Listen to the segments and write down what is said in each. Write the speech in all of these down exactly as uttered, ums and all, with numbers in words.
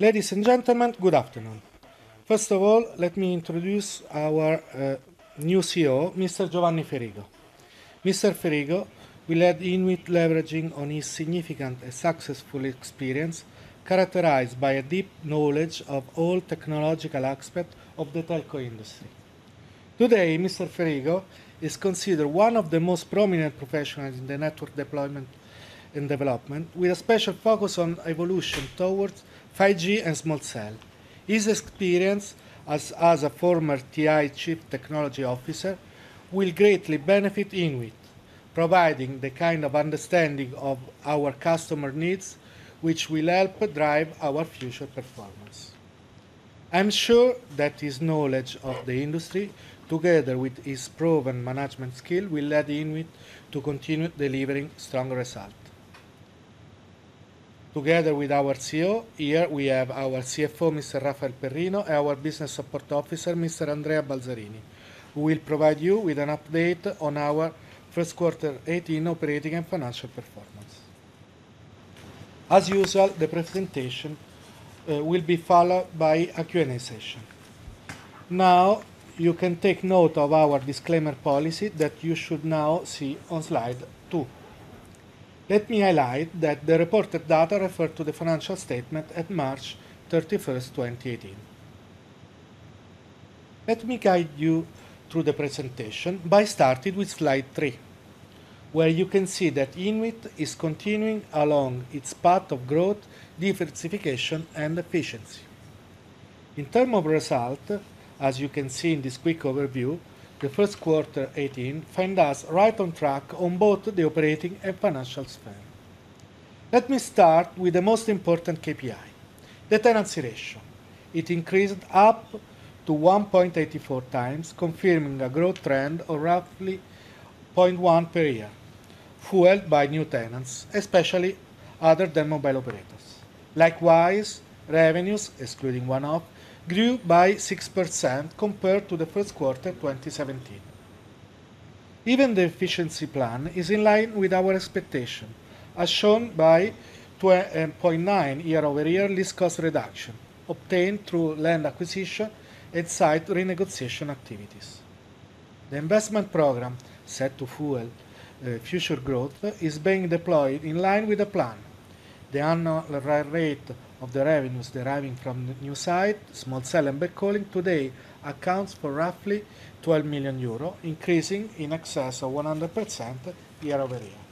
Ladies and gentlemen, good afternoon. First of all, let me introduce our uh, new C E O, Mister Giovanni Ferigo. Mister Ferigo will lead Inuit leveraging on his significant and successful experience characterized by a deep knowledge of all technological aspects of the telco industry. Today, Mister Ferigo is considered one of the most prominent professionals in the network deployment and development, with a special focus on evolution towards five G and small cell. His experience as, as a former T I Chief Technology Officer will greatly benefit Inuit, providing the kind of understanding of our customer needs which will help drive our future performance. I'm sure that his knowledge of the industry, together with his proven management skill, will lead Inuit to continue delivering strong results. Together with our C E O, here we have our C F O, Mister Rafael Perrino, and our Business Support Officer, Mister Andrea Balzarini, who will provide you with an update on our first quarter eighteen operating and financial performance. As usual, the presentation uh, will be followed by a Q and A session. Now, you can take note of our disclaimer policy that you should now see on slide two. Let me highlight that the reported data refer to the financial statement at March thirty-first, twenty eighteen. Let me guide you through the presentation by starting with slide three, where you can see that Inuit is continuing along its path of growth, diversification, and efficiency. In terms of result, as you can see in this quick overview, the first quarter eighteen find us right on track on both the operating and financial sphere. Let me start with the most important K P I, the tenancy ratio. It increased up to one point eight four times, confirming a growth trend of roughly zero point one per year, fueled by new tenants, especially other than mobile operators. Likewise, revenues, excluding one-off, grew by six percent compared to the first quarter twenty seventeen. Even the efficiency plan is in line with our expectation, as shown by two point nine year-over-year lease cost reduction, obtained through land acquisition and site renegotiation activities. The investment program, set to fuel uh, future growth, is being deployed in line with the plan. The annual rate of the revenues deriving from the new site, small cell and backhauling, today accounts for roughly twelve million euro, increasing in excess of one hundred percent year-over-year.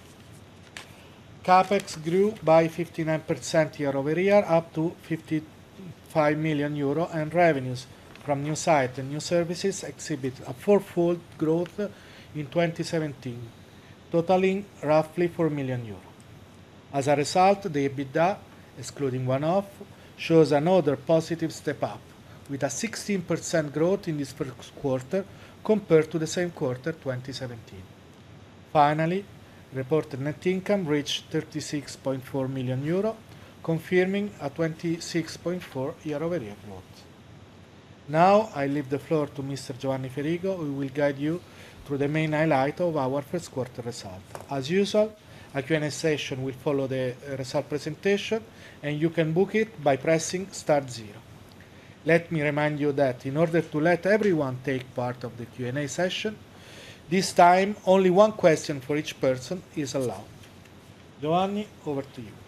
CapEx grew by fifty-nine percent year-over-year, up to fifty-five million euro, and revenues from new site and new services exhibit a fourfold growth in twenty seventeen, totaling roughly four million euro. As a result, the EBITDA, excluding one-off, shows another positive step up, with a sixteen percent growth in this first quarter compared to the same quarter twenty seventeen. Finally, reported net income reached thirty-six point four million euro, confirming a twenty-six point four year-over-year growth. Now I leave the floor to Mister Giovanni Ferigo, who will guide you through the main highlight of our first quarter result. As usual, a Q and A session will follow the result presentation, and you can book it by pressing start zero. Let me remind you that in order to let everyone take part of the Q and A session, this time only one question for each person is allowed. Giovanni, over to you.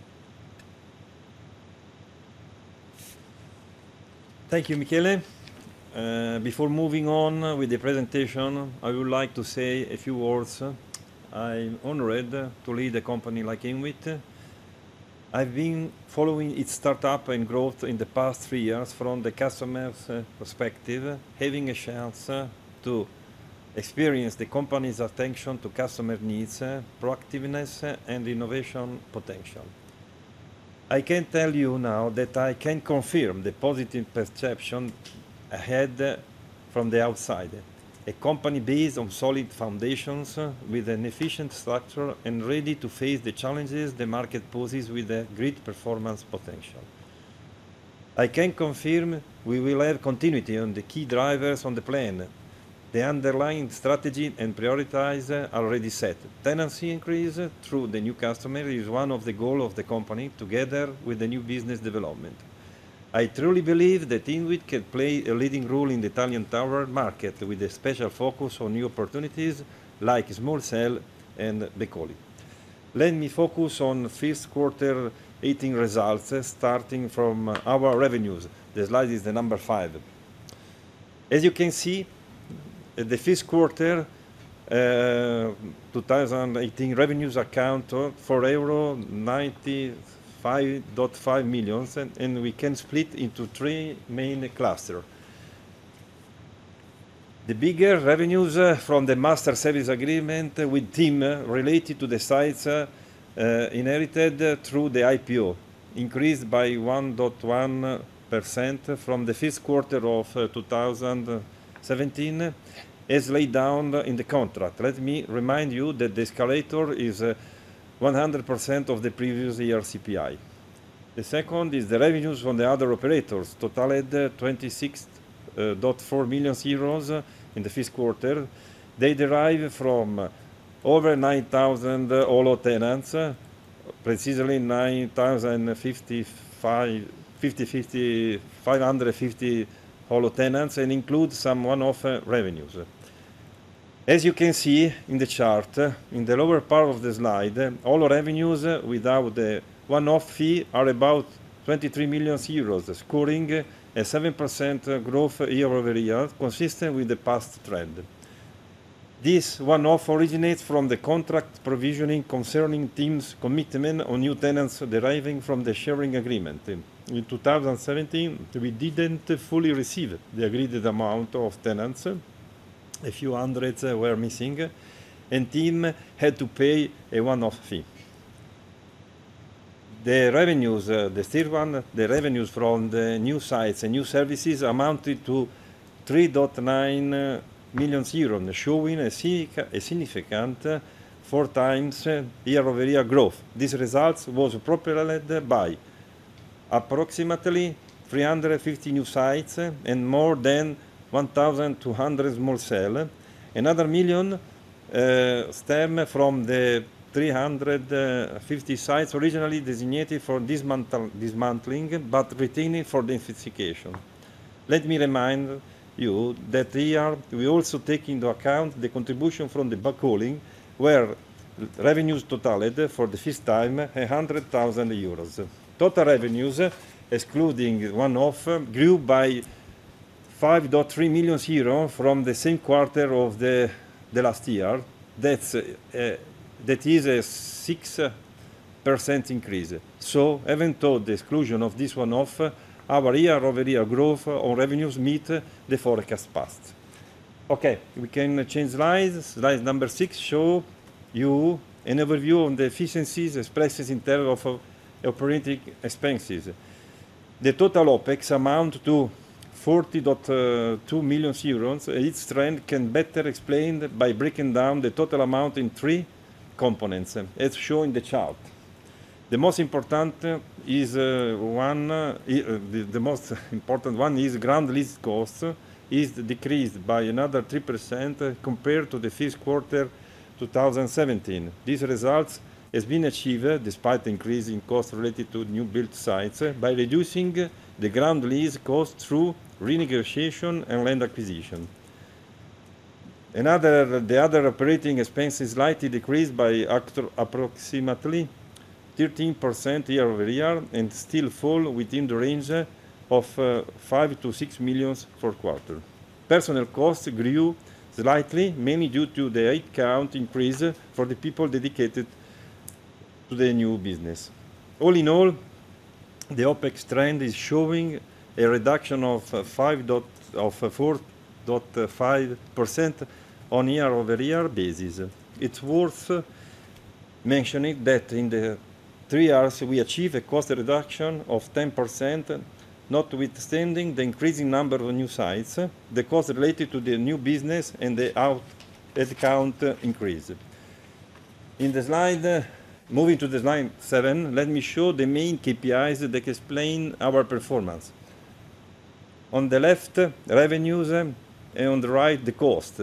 Thank you, Michele. Uh, before moving on with the presentation, I would like to say a few words. I'm honored to lead a company like Inuit. I've been following its startup and growth in the past three years from the customer's perspective, having a chance to experience the company's attention to customer needs, proactiveness, and innovation potential. I can tell you now that I can confirm the positive perception ahead from the outside. A company based on solid foundations, with an efficient structure and ready to face the challenges the market poses with a great performance potential. I can confirm we will have continuity on the key drivers on the plan. The underlying strategy and priorities are already set. Tenancy increase through the new customer is one of the goals of the company, together with the new business development. I truly believe that INWIT can play a leading role in the Italian tower market with a special focus on new opportunities like small cell and backhaul. Let me focus on first quarter eighteen results, uh, starting from uh, our revenues. The slide is the number five. As you can see, uh, the first quarter uh, twenty eighteen revenues account for euro ninety-five point five million, and, and we can split into three main clusters. The bigger revenues uh, from the master service agreement uh, with TIM uh, related to the sites uh, uh, inherited uh, through the I P O increased by one point one percent from the first quarter of uh, two thousand seventeen uh, as laid down in the contract. Let me remind you that the escalator is uh, one hundred percent of the previous year C P I. The second is the revenues from the other operators, totaled uh, twenty-six point four million euros in the first quarter. They derive from uh, over nine thousand uh, Olo tenants, uh, precisely nine thousand fifty-five, five hundred fifty Olo tenants, and include some one-off uh, revenues. As you can see in the chart, uh, in the lower part of the slide, uh, all revenues uh, without the one-off fee are about twenty-three million euros, scoring uh, a seven percent growth year-over-year, consistent with the past trend. This one-off originates from the contract provisioning concerning TIM's commitment on new tenants deriving from the sharing agreement. In two thousand seventeen, we didn't fully receive the agreed amount of tenants. A few hundreds were missing, and TIM had to pay a one-off fee. The revenues, uh, the third one, the revenues from the new sites and new services amounted to three point nine million euros, showing a, a significant uh, four times uh, year-over-year growth. This result was propelled by approximately three hundred fifty new sites uh, and more than one thousand two hundred small cells. Another million uh, stem from the three hundred fifty sites originally designated for dismantle, dismantling, but retaining for densification. Let me remind you that here we also take into account the contribution from the backhauling, where revenues totaled for the first time one hundred thousand euros. Total revenues, excluding one-off, grew by five point three million euros from the same quarter of the, the last year. That's uh, That is a six percent increase. So, even though the exclusion of this one-off, our year-over-year growth on revenues meet the forecast passed. Okay, we can change slides. Slide number six shows you an overview on the efficiencies expressed in terms of operating expenses. The total OPEX amount to forty point two million euros. Its trend can better explained by breaking down the total amount in three components, as shown in the chart. The most important is uh, one. Uh, the, the most important one is ground lease cost is decreased by another three percent compared to the first quarter two thousand seventeen. These results has been achieved despite the increase in costs related to new built sites by reducing the ground lease cost through renegotiation and land acquisition. Another, the other operating expenses slightly decreased by approximately thirteen percent year-over-year and still fall within the range of uh, five to six million per quarter. Personnel costs grew slightly, mainly due to the headcount increase for the people dedicated to the new business. All in all, the OPEX trend is showing a reduction of uh, five dot, of uh, four point five percent on year-over-year basis. It's worth uh, mentioning that in the three years we achieved a cost reduction of ten percent, notwithstanding the increasing number of new sites, the cost related to the new business and the out headcount increase. In the slide, uh, moving to the slide seven, let me show the main K P Is that explain our performance. On the left, revenues, uh, and on the right, the cost.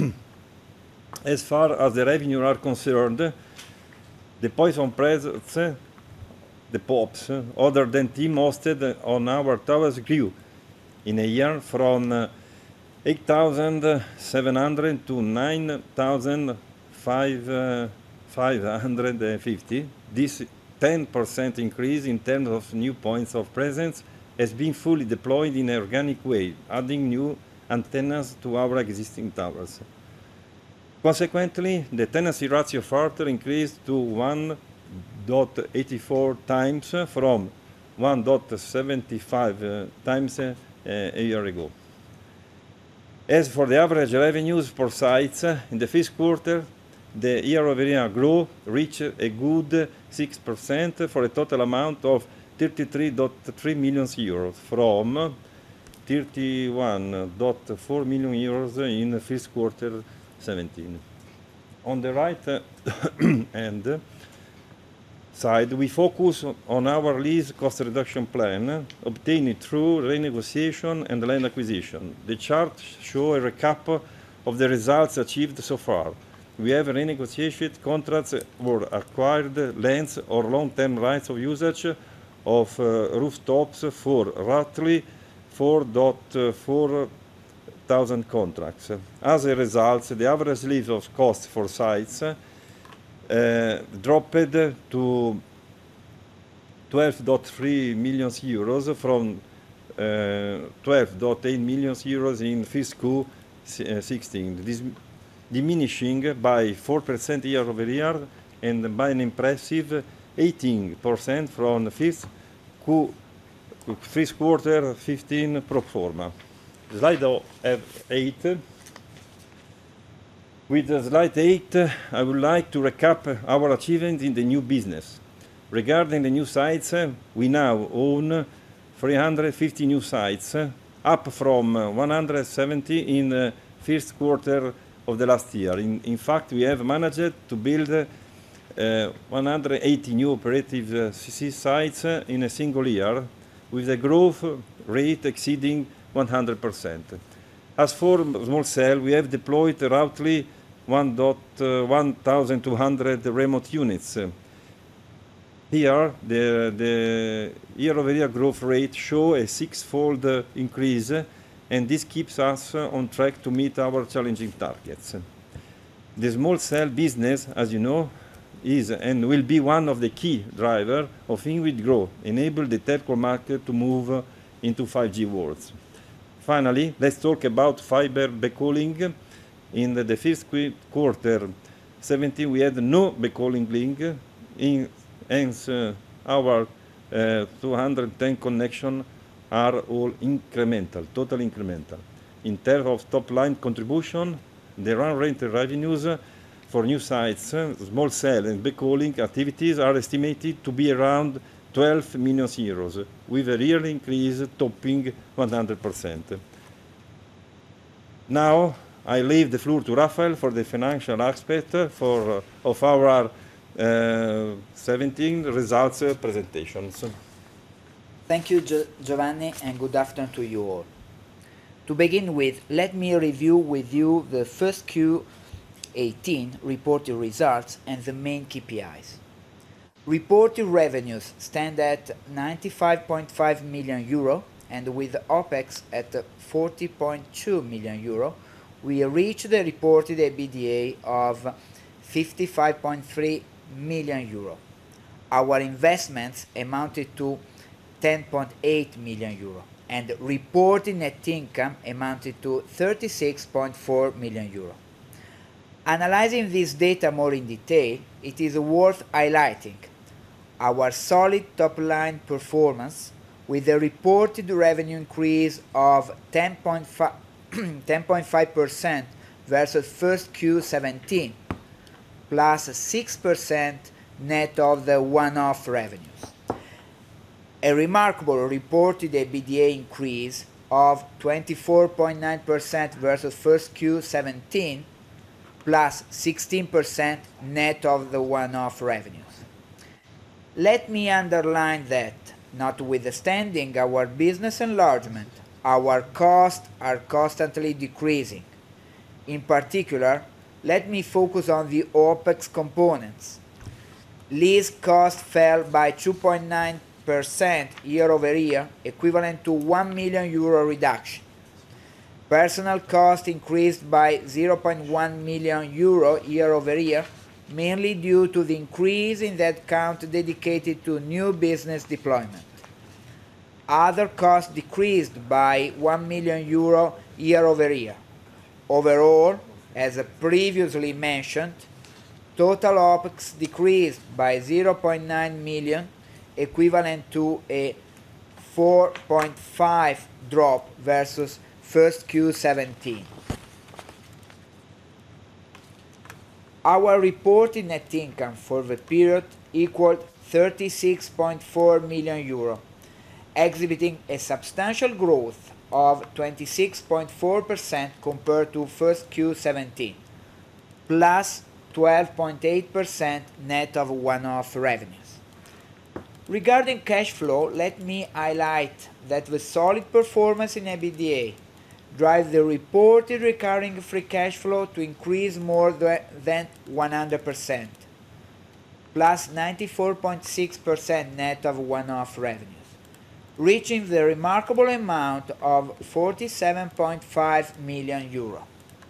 As far as the revenue are concerned, the Poisson presence the P O Ps, uh, other than team hosted on our towers grew in a year from uh, eight thousand seven hundred to nine thousand five hundred fifty. This ten percent increase in terms of new points of presence has been fully deployed in an organic way, adding new antennas to our existing towers. Consequently, the tenancy ratio further increased to one point eight four times from one point seven five uh, times uh, a year ago. As for the average revenues per sites, uh, in the first quarter, the year-over-year growth reached a good six percent for a total amount of thirty-three point three million euros from thirty-one point four million euros in the first quarter seventeen. On the right uh, hand side, we focus on our lease cost reduction plan obtained through renegotiation and land acquisition. The chart shows a recap of the results achieved so far. We have renegotiated contracts or acquired lands or long-term rights of usage of uh, rooftops for roughly four point four thousand contracts. As a result, the average lease of cost for sites uh, dropped to twelve point three million euros from uh, twelve point eight million euros in fiscal sixteen, this diminishing by four percent year over year and by an impressive eighteen percent from the fifth, first quarter fifteen pro forma. Slide eight. With slide eight, I would like to recap our achievements in the new business. Regarding the new sites, we now own three hundred fifty new sites, up from one hundred seventy in the first quarter of the last year. In, in fact, we have managed to build uh, one hundred eighty new operative uh, C C sites uh, in a single year, with a growth rate exceeding one hundred percent. As for small cell, we have deployed roughly one thousand two hundred remote units. Here, the, the year-over-year growth rate shows a six-fold uh, increase, and this keeps us uh, on track to meet our challenging targets. The small cell business, as you know, is and will be one of the key drivers of INWIT growth, enable the telco market to move into five G worlds. Finally, let's talk about fiber backhauling. In the, the first quarter seventeen, we had no backhauling link, in, hence uh, our uh, two hundred ten connections are all incremental, total incremental. In terms of top-line contribution, the run rate revenues for new sites, uh, small cell and backhauling activities are estimated to be around twelve million euros, with a real increase topping one hundred percent. Now, I leave the floor to Rafael for the financial aspect for, uh, of our uh, seventeen results uh, presentations. Thank you, Gio Giovanni, and good afternoon to you all. To begin with, let me review with you the first Q eighteen reported results and the main K P Is. Reported revenues stand at ninety-five point five million euro, and with OPEX at forty point two million euro, we reached the reported EBITDA of fifty-five point three million euro. Our investments amounted to ten point eight million euro, and reported net income amounted to thirty-six point four million euro. Analyzing this data more in detail, it is worth highlighting our solid top-line performance with a reported revenue increase of ten point five percent versus first Q seventeen, plus six percent net of the one-off revenues. A remarkable reported EBITDA increase of twenty-four point nine percent versus first Q seventeen, plus sixteen percent net of the one-off revenues. Let me underline that, notwithstanding our business enlargement, our costs are constantly decreasing. In particular, let me focus on the OPEX components. Lease cost fell by two point nine percent year over year, equivalent to one million euro reduction. Personnel cost increased by zero point one million euro year over year, mainly due to the increase in the headcount dedicated to new business deployment. Other costs decreased by one million euro year over year. Overall, as previously mentioned, total OPEX decreased by zero point nine million, equivalent to a four point five drop versus first Q seventeen. Our reported net income for the period equaled thirty-six point four million euro, exhibiting a substantial growth of twenty-six point four percent compared to first Q seventeen, plus twelve point eight percent net of one-off revenues. Regarding cash flow, let me highlight that the solid performance in EBITDA drives the reported recurring free cash flow to increase more than one hundred percent, plus ninety-four point six percent net of one-off revenues, reaching the remarkable amount of forty-seven point five million euro.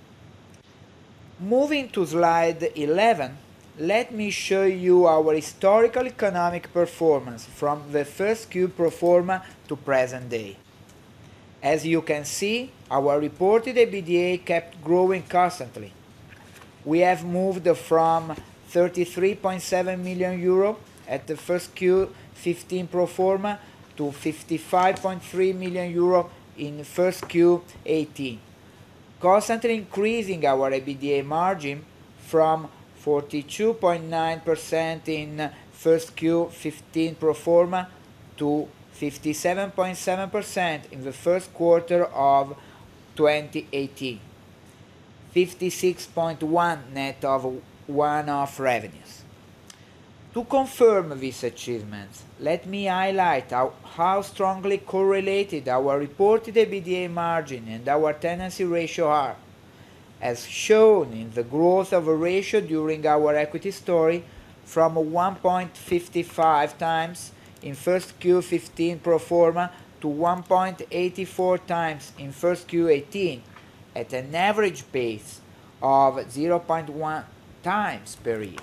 Moving to slide eleven, let me show you our historical economic performance from the first Q pro forma to present day. As you can see, our reported EBITDA kept growing constantly. We have moved from thirty-three point seven million euro at the first Q fifteen pro forma to fifty-five point three million euro in first Q eighteen, constantly increasing our EBITDA margin from forty-two point nine percent in first Q fifteen pro forma to fifty-seven point seven percent in the first quarter of twenty eighteen, fifty-six point one net of one-off revenues. To confirm these achievements, let me highlight how, how strongly correlated our reported EBITDA margin and our tenancy ratio are, as shown in the growth of a ratio during our equity story from one point five five times in first Q fifteen pro forma to one point eight four times in first Q eighteen, at an average pace of zero point one times per year.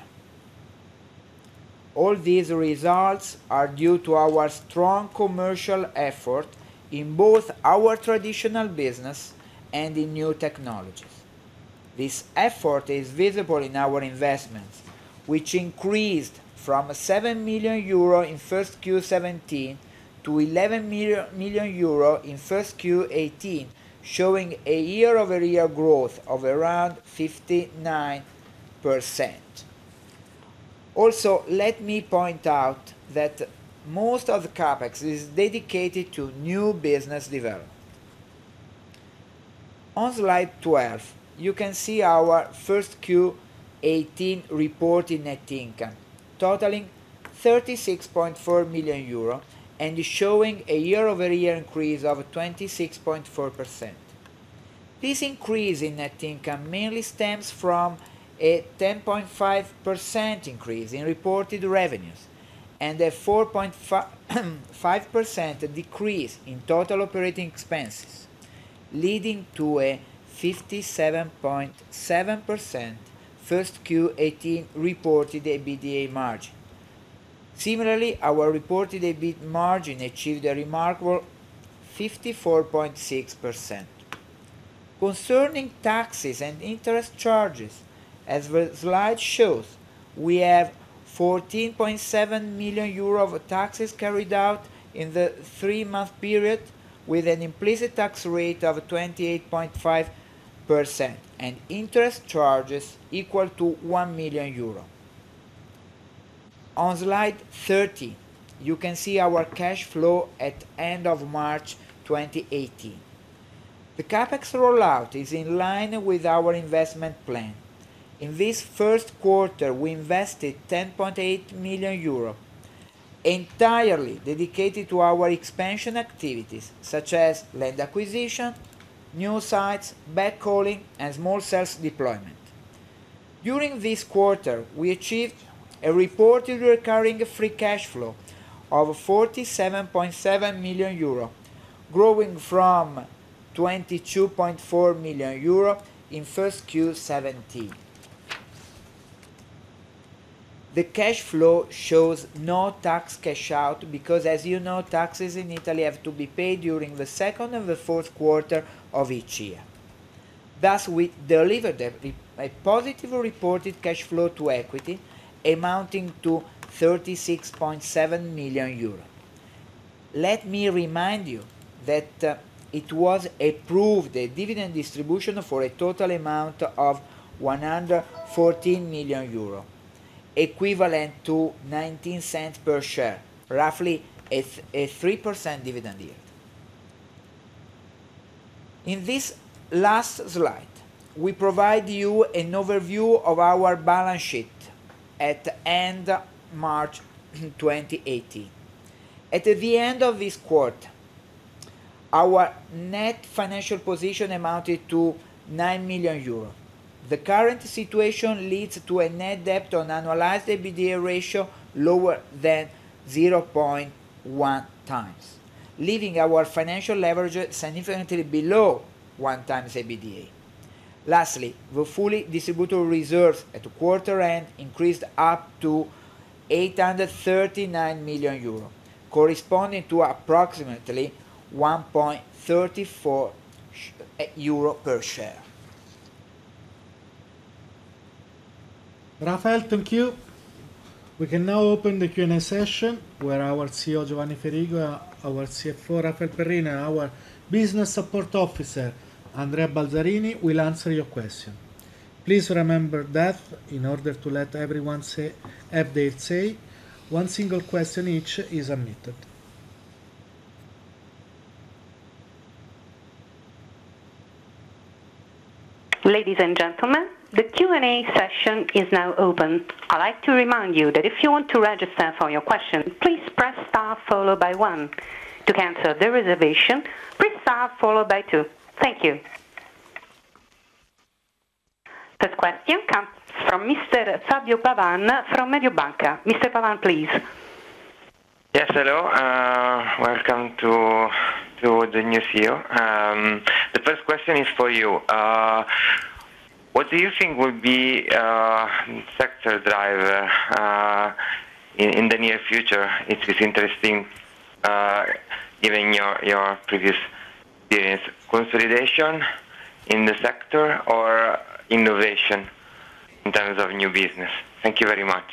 All these results are due to our strong commercial effort in both our traditional business and in new technologies. This effort is visible in our investments, which increased from seven million euro in first Q seventeen to eleven million euro in first Q eighteen, showing a year-over-year growth of around fifty-nine percent. Also, let me point out that most of the CapEx is dedicated to new business development. On slide twelve, you can see our first Q eighteen reported net income, totaling thirty-six point four million euro and showing a year-over-year increase of twenty-six point four percent. This increase in net income mainly stems from a ten point five percent increase in reported revenues and a four point five percent decrease in total operating expenses, leading to a fifty-seven point seven percent first Q eighteen reported EBITDA margin. Similarly, our reported E B I T margin achieved a remarkable fifty-four point six percent. Concerning taxes and interest charges, as the slide shows, we have fourteen point seven million euro of taxes carried out in the three-month period, with an implicit tax rate of twenty-eight point five percent and interest charges equal to one million euro. On slide thirty, you can see our cash flow at end of March twenty eighteen. The CapEx rollout is in line with our investment plan. In this first quarter, we invested ten point eight million euro, entirely dedicated to our expansion activities, such as land acquisition, new sites, backhauling, and small cells deployment. During this quarter, we achieved a reported recurring free cash flow of forty-seven point seven million euro, growing from twenty-two point four million euro in first Q seventeen. The cash flow shows no tax cash out because, as you know, taxes in Italy have to be paid during the second and the fourth quarter of each year. Thus, we delivered a, a positive reported cash flow to equity amounting to thirty-six point seven million euro. Let me remind you that uh, it was approved a dividend distribution for a total amount of one hundred fourteen million euro, equivalent to nineteen cents per share, roughly a, th a three percent dividend yield. In this last slide, we provide you an overview of our balance sheet at end March twenty eighteen. At the end of this quarter, our net financial position amounted to nine million euro. The current situation leads to a net debt on annualized EBITDA ratio lower than zero point one times, leaving our financial leverage significantly below one times EBITDA. Lastly, the fully distributable reserves at quarter end increased up to eight hundred thirty-nine million euro, corresponding to approximately one point three four euro per share. Rafael, thank you. We can now open the Q and A session where our C E O Giovanni Ferigo, our C F O Rafael Perrina, and our Business Support Officer Andrea Balzarini will answer your question. Please remember that in order to let everyone say, have their say, one single question each is admitted. Ladies and gentlemen, the Q and A session is now open. I'd like to remind you that if you want to register for your question, please press star followed by one. To cancel the reservation, press star followed by two. Thank you. First question comes from Mister Fabio Pavan from Mediobanca. Mister Pavan, please. Yes, hello. Uh, welcome to to the new C E O. Um, the first question is for you. Uh, what do you think will be uh, sector driver uh, in, in the near future? It is interesting, uh, given your your previous experience. Consolidation in the sector or innovation in terms of new business? Thank you very much.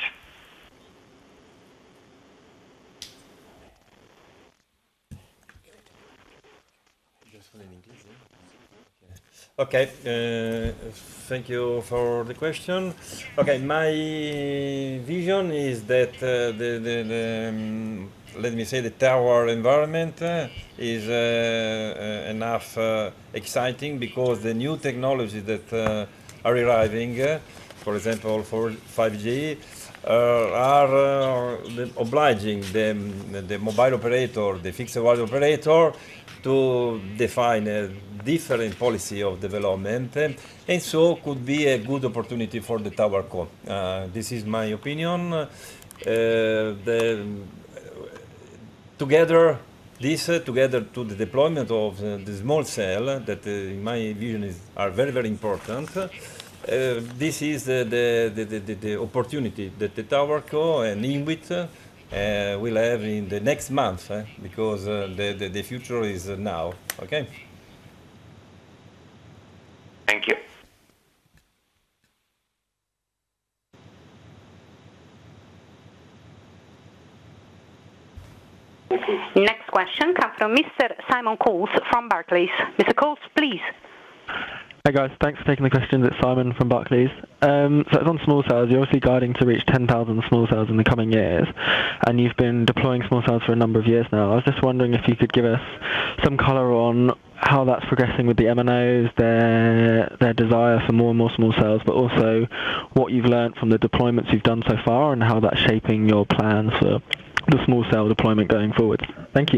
Okay, uh, thank you for the question. Okay, my vision is that uh, the, the, the um, let me say the tower environment uh, is uh, uh, enough uh, exciting because the new technologies that uh, are arriving, uh, for example, for five G, uh, are uh, the obliging the, the mobile operator, the fixed wireless operator, to define a different policy of development, and so could be a good opportunity for the TowerCo. Uh, this is my opinion. Uh, the, together, this uh, together to the deployment of uh, the small cell that, uh, in my vision, is are very very important. Uh, this is uh, the, the, the the opportunity that the TowerCo and INWIT Uh, we'll have in the next month, eh? because uh, the, the, the future is uh, now. Okay? Thank you. Next question comes from Mister Simon Coles from Barclays. Mister Coles, please. Hi guys, thanks for taking the questions. It's Simon from Barclays. Um, so it's on small cells. You're obviously guiding to reach ten thousand small cells in the coming years, and you've been deploying small cells for a number of years now. I was just wondering if you could give us some colour on how that's progressing with the M N Os, their their desire for more and more small cells, but also what you've learned from the deployments you've done so far and how that's shaping your plans for the small cell deployment going forward. Thank you.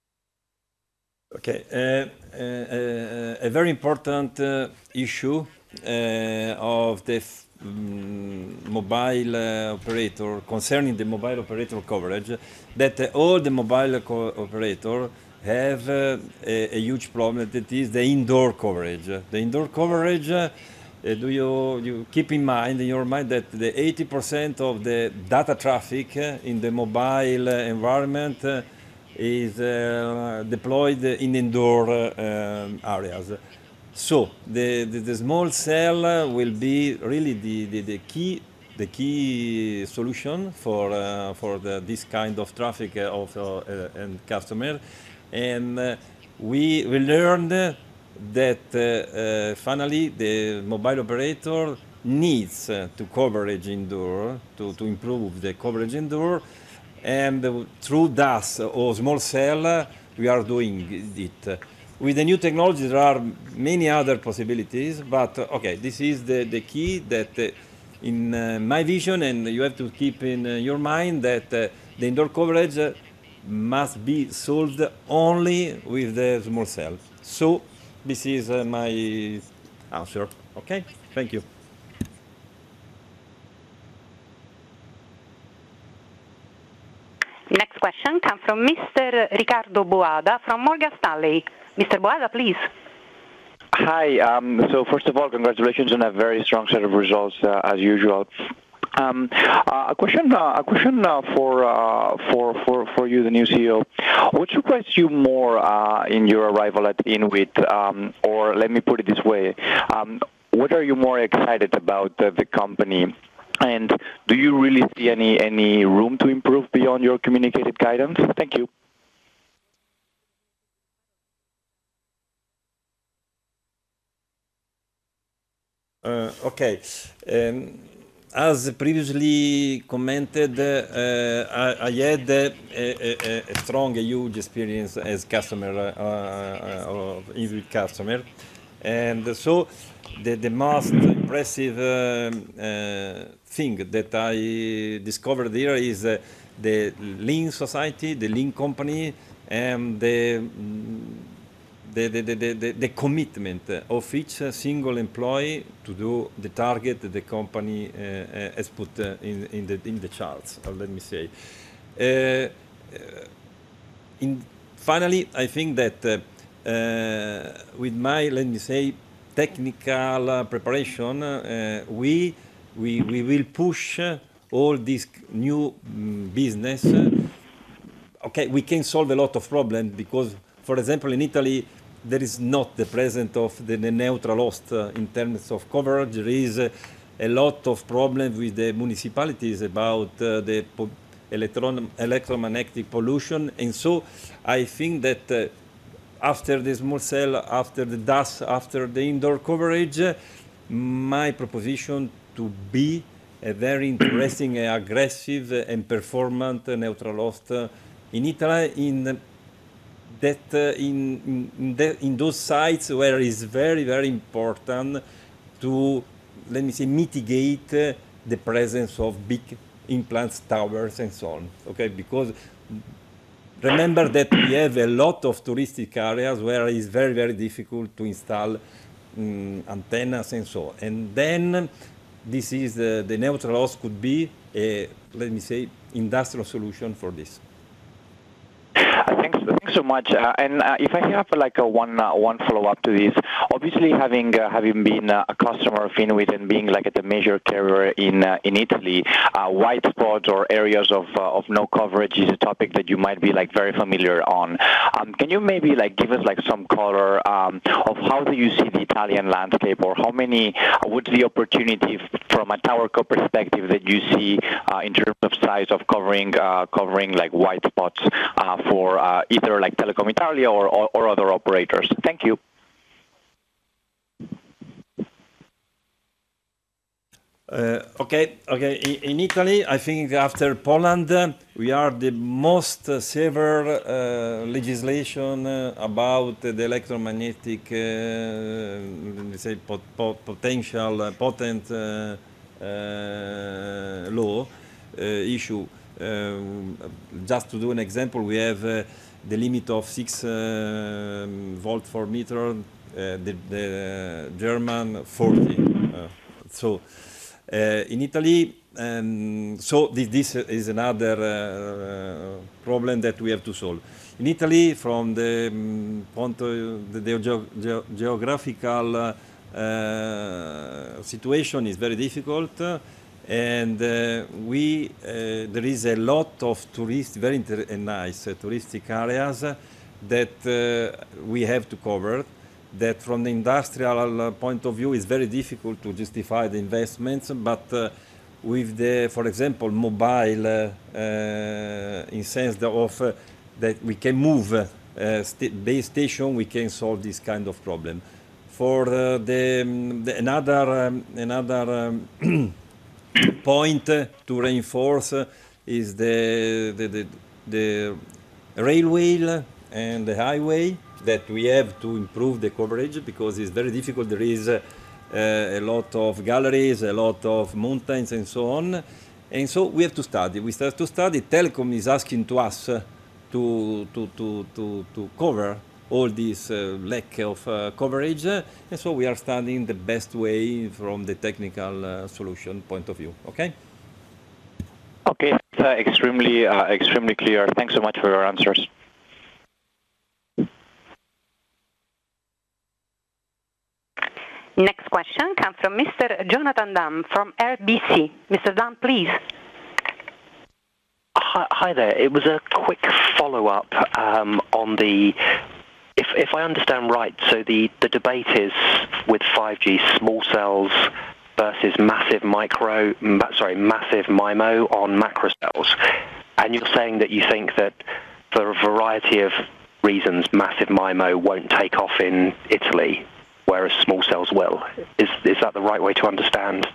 Okay, uh, uh, uh, a very important uh, issue uh, of the f um, mobile uh, operator, concerning the mobile operator coverage, that uh, all the mobile co operator have uh, a, a huge problem, that is the indoor coverage. The indoor coverage, uh, uh, do you, you keep in mind, in your mind, that the eighty percent of the data traffic uh, in the mobile uh, environment uh, is uh, deployed in indoor uh, um, areas. So the, the, the small cell uh, will be really the, the, the key the key solution for uh, for the, this kind of traffic uh, of uh, uh, and customer, and uh, we we learned that uh, uh, finally the mobile operator needs uh, to coverage indoor to to improve the coverage indoor, and uh, through D A S or small cell uh, we are doing it. With the new technology, there are many other possibilities, but uh, okay, this is the, the key that, uh, in uh, my vision, and you have to keep in uh, your mind that uh, the indoor coverage uh, must be solved only with the small cell. So this is uh, my answer. Okay, thank you. Next question comes from Mister Ricardo Boada from Morgan Stanley. Mister Boada, please. Hi. Um, so first of all, congratulations on a very strong set of results uh, as usual. Um, uh, a question, uh, a question uh, for uh, for for for you, the new C E O. What surprised you more uh, in your arrival at Inwit, um, or let me put it this way: um, what are you more excited about uh, the company? And do you really see any any room to improve beyond your communicated guidance? Thank you. Uh, okay. Um, as previously commented, uh, I, I had a, a, a strong, a huge experience as customer, uh, uh, of Inwit customer, and so the, the most impressive uh, uh, thing that I discovered here is uh, the lean society, the lean company, and the The, the, the, the, the commitment of each single employee to do the target that the company uh, has put uh, in, in, the, in the charts, or let me say. Uh, in, finally, I think that uh, uh, with my, let me say, technical uh, preparation, uh, we, we, we will push all this new um, business. Okay, we can solve a lot of problems because, for example, in Italy, there is not the presence of the, the neutral host uh, in terms of coverage. There is uh, a lot of problems with the municipalities about uh, the po electron electromagnetic pollution. And so I think that uh, after the small cell, after the D A S, after the indoor coverage, uh, my proposition to be a very interesting, uh, aggressive, uh, and performant uh, neutral host uh, in Italy, in that uh, in, in, the, in those sites where it's very, very important to, let me say, mitigate uh, the presence of big implants, towers, and so on. Okay, because remember that we have a lot of touristic areas where it's very, very difficult to install um, antennas and so on. And then this is uh, the neutral host could be a, let me say, industrial solution for this. Thanks, thanks so much. Uh, and uh, if I have like a one uh, one follow up to this, obviously having uh, having been uh, a customer of Inwit and being like at the major carrier in uh, in Italy, uh, white spots or areas of uh, of no coverage is a topic that you might be like very familiar on. Um, can you maybe like give us like some color um, of how do you see the Italian landscape, or how many uh, what's the opportunity from a TowerCo perspective that you see uh, in terms of size of covering uh, covering like white spots uh, for uh, either like Telecom Italia or, or, or other operators? Thank you. Uh, okay, okay. In, in Italy, I think after Poland, uh, we are the most uh, severe uh, legislation uh, about uh, the electromagnetic, uh, let me say, pot, pot, potential, uh, potent uh, uh, law uh, issue. Um, just to do an example, we have uh, the limit of six uh, volt per meter, uh, the, the German forty. Uh, so uh, in Italy, um, so this, this is another uh, problem that we have to solve. In Italy, from the um, point of the, the geo geo geographical uh, uh, situation is very difficult, uh, and uh, we uh, there is a lot of tourist, very inter nice uh, touristic areas that uh, we have to cover. That from the industrial point of view is very difficult to justify the investments, but uh, with the, for example, mobile, uh, uh, in sense of uh, that we can move uh, st base station, we can solve this kind of problem. For uh, the, the another um, another um, point uh, to reinforce uh, is the the, the the railway and the highway, that we have to improve the coverage because it's very difficult. There is uh, a lot of galleries, a lot of mountains, and so on. And so we have to study. We start to study. Telecom is asking to us uh, to, to, to, to, to cover all this uh, lack of uh, coverage. Uh, and so we are studying the best way from the technical uh, solution point of view. Okay? Okay, uh, extremely, uh, extremely clear. Thanks so much for your answers. Next question comes from Mister Jonathan Dunn from R B C. Mister Dunn, please. Hi, hi there. It was a quick follow-up um, on the, if, if I understand right, so the, the debate is with five G small cells versus massive micro, sorry, massive MIMO on macro cells. And you're saying that you think that for a variety of reasons, massive MIMO won't take off in Italy, whereas small cells will. Is, is that the right way to understand?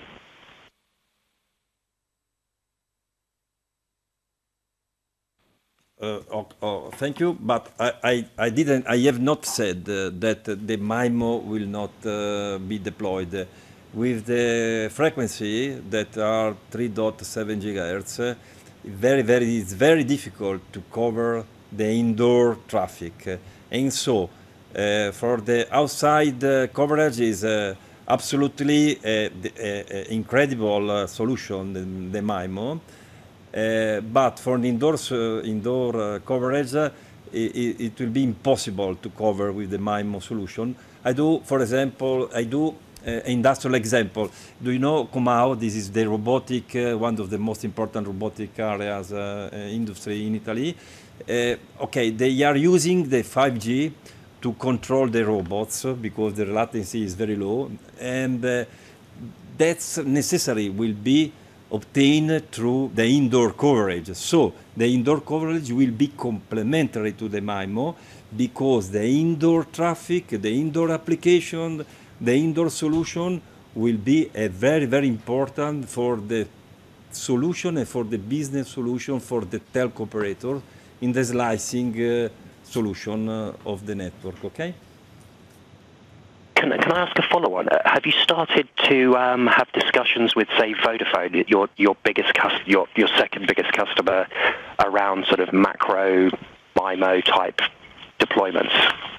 Uh, oh, oh, thank you, but I, I, I didn't, I have not said uh, that the MIMO will not uh, be deployed. With the frequency that are three point seven gigahertz, uh, very, very, it's very difficult to cover the indoor traffic. And so, Uh, for the outside uh, coverage is uh, absolutely an incredible uh, solution, the, the MIMO. Uh, but for the indoor, uh, indoor uh, coverage, uh, it, it will be impossible to cover with the MIMO solution. I do, for example, I do uh, industrial example. Do you know Comau? This is the robotic, uh, one of the most important robotic areas uh, uh, industry in Italy. Uh, okay, they are using the five G to control the robots because the latency is very low, and uh, that's necessary will be obtained through the indoor coverage. So the indoor coverage will be complementary to the MIMO because the indoor traffic, the indoor application, the indoor solution will be a very, very important for the solution and for the business solution for the telco operator in the slicing uh, solution uh, of the network, okay? Can, can I ask a follow-on? Uh, have you started to um, have discussions with, say, Vodafone, your your biggest cust your your second biggest customer, around sort of macro MIMO type deployments?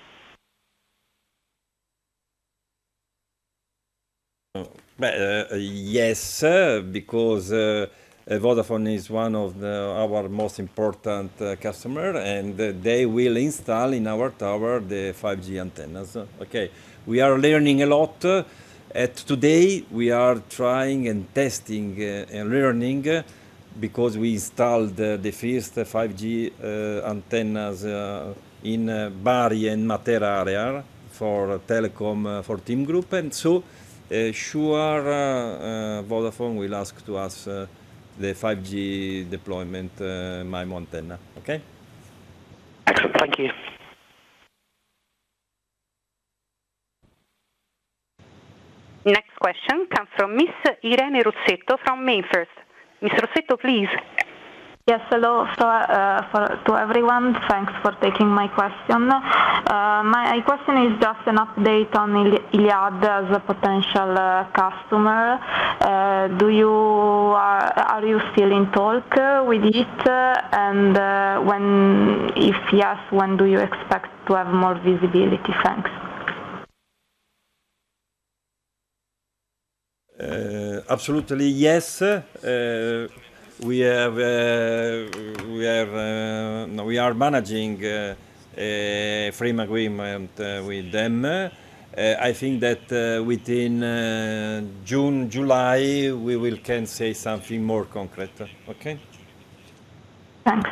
Uh, yes, uh, because uh, Uh, Vodafone is one of the, our most important uh, customer, and uh, they will install in our tower the five G antennas. Okay, we are learning a lot. Uh, at today, we are trying and testing uh, and learning uh, because we installed uh, the first five G uh, antennas uh, in uh, Bari and Matera area for uh, Telecom uh, for Team Group, and so uh, sure uh, uh, Vodafone will ask to us uh, the five G deployment uh, MIMO antenna, okay? Excellent, thank you. Next question comes from Miss Irene Rossetto from MainFirst. Miss Rossetto, please. Yes, hello so, uh, for, to everyone. Thanks for taking my question. Uh, my question is just an update on Il Iliad as a potential uh, customer. Uh, do you are, are you still in talk uh, with it? Uh, and uh, when, if yes, when do you expect to have more visibility? Thanks. Uh, absolutely yes. Uh, we have uh, we are uh, no, we are managing uh, a frame agreement uh, with them. Uh, I think that uh, within uh, June, July, we will can say something more concrete. Okay. Thanks.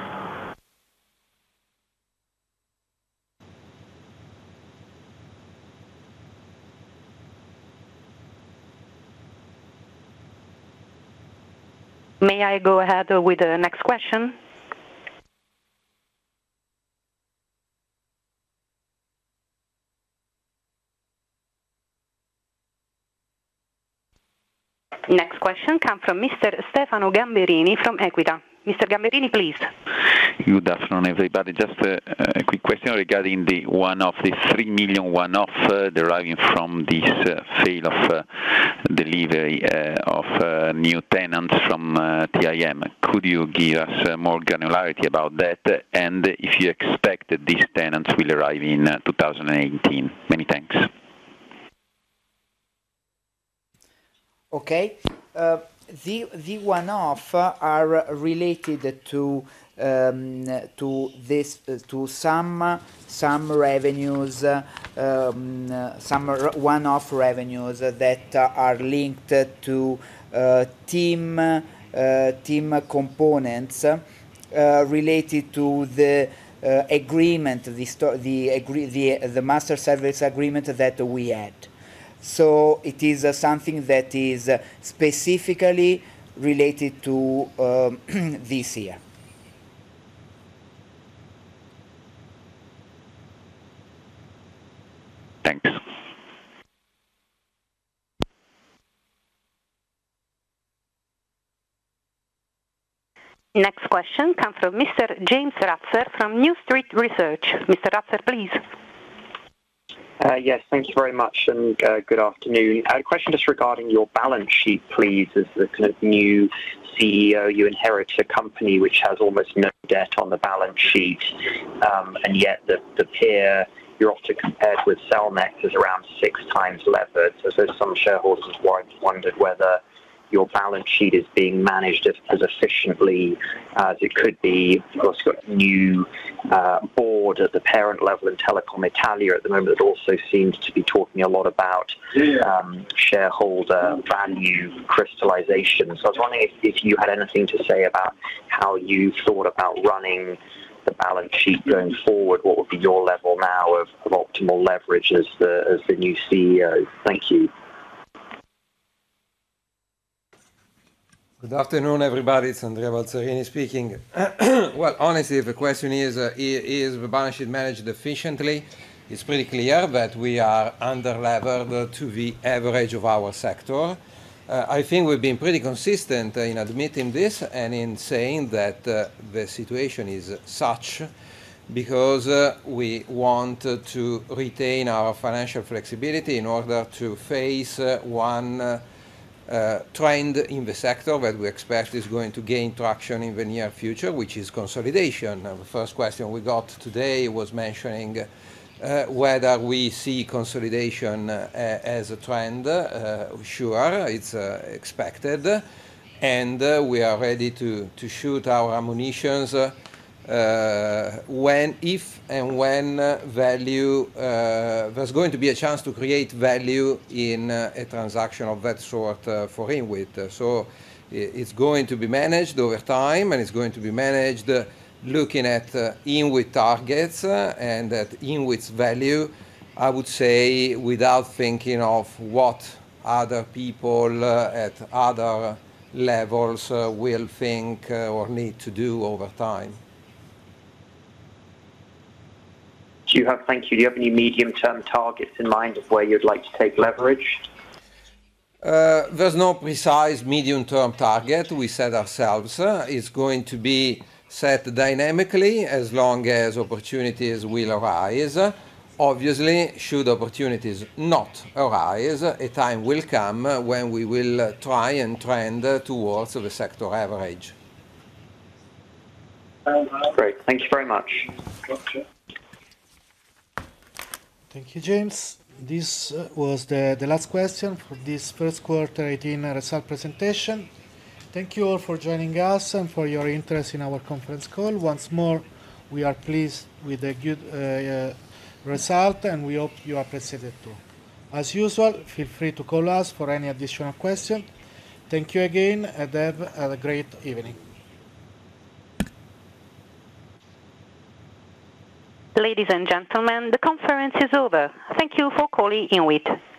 May I go ahead with the next question? Next question comes from Mister Stefano Gamberini from Equita. Mister Gamberini, please. Good afternoon, everybody. Just a, a quick question regarding the one-off, the three million one-off uh, deriving from this uh, fail of uh, delivery uh, of uh, new tenants from uh, T I M. Could you give us uh, more granularity about that, and if you expect that these tenants will arrive in uh, two thousand eighteen? Many thanks. Okay. Uh, the the one-off are related to um, to this uh, to some some revenues, uh, um, uh, some one-off revenues that uh, are linked to uh, team uh, team components uh, related to the uh, agreement, the sto- the agree the the master service agreement that we had. So it is uh, something that is uh, specifically related to um, this year. Thanks. Next question comes from Mister James Ratzer from New Street Research. Mister Ratzer, please. Uh, yes, thank you very much, and uh, good afternoon. I had a question just regarding your balance sheet, please. As the kind of new C E O, you inherit a company which has almost no debt on the balance sheet, um, and yet the, the peer you're often compared with Cellnex is around six times levered. So, so some shareholders wondered whether your balance sheet is being managed as, as efficiently as it could be. Of course, you've got a new uh, board at the parent level in Telecom Italia at the moment that also seems to be talking a lot about um, shareholder value crystallization. So I was wondering if, if you had anything to say about how you thought about running the balance sheet going forward. What would be your level now of, of optimal leverage as the, as the new C E O? Thank you. Good afternoon, everybody. It's Andrea Balzarini speaking. Well, honestly, if the question is, uh, is the balance sheet managed efficiently, it's pretty clear that we are under-levered to the average of our sector. Uh, I think we've been pretty consistent in admitting this and in saying that uh, the situation is such because uh, we want uh, to retain our financial flexibility in order to face uh, one uh, Uh, trend in the sector that we expect is going to gain traction in the near future, which is consolidation. Uh, the first question we got today was mentioning uh, whether we see consolidation uh, as a trend. Uh, sure, it's uh, expected, and uh, we are ready to, to shoot our ammunitions uh, Uh, when, if and when uh, value, uh, there's going to be a chance to create value in uh, a transaction of that sort uh, for INWIT. Uh, so it's going to be managed over time, and it's going to be managed uh, looking at uh, INWIT targets uh, and at INWIT's value, I would say, without thinking of what other people uh, at other levels uh, will think uh, or need to do over time. Do you have, thank you, do you have any medium-term targets in mind of where you'd like to take leverage? Uh, there's no precise medium-term target we set ourselves. Uh, it's going to be set dynamically as long as opportunities will arise. Obviously, should opportunities not arise, a time will come when we will try and trend towards the sector average. Great, thank you very much. Thank you, James. this uh, was the, the last question for this first quarter eighteen result presentation. Thank you all for joining us and for your interest in our conference call. Once more, we are pleased with the good uh, uh, result, and we hope you appreciate it too. As usual, feel free to call us for any additional questions. Thank you again, and have a great evening. Ladies and gentlemen, the conference is over. Thank you for calling INWIT.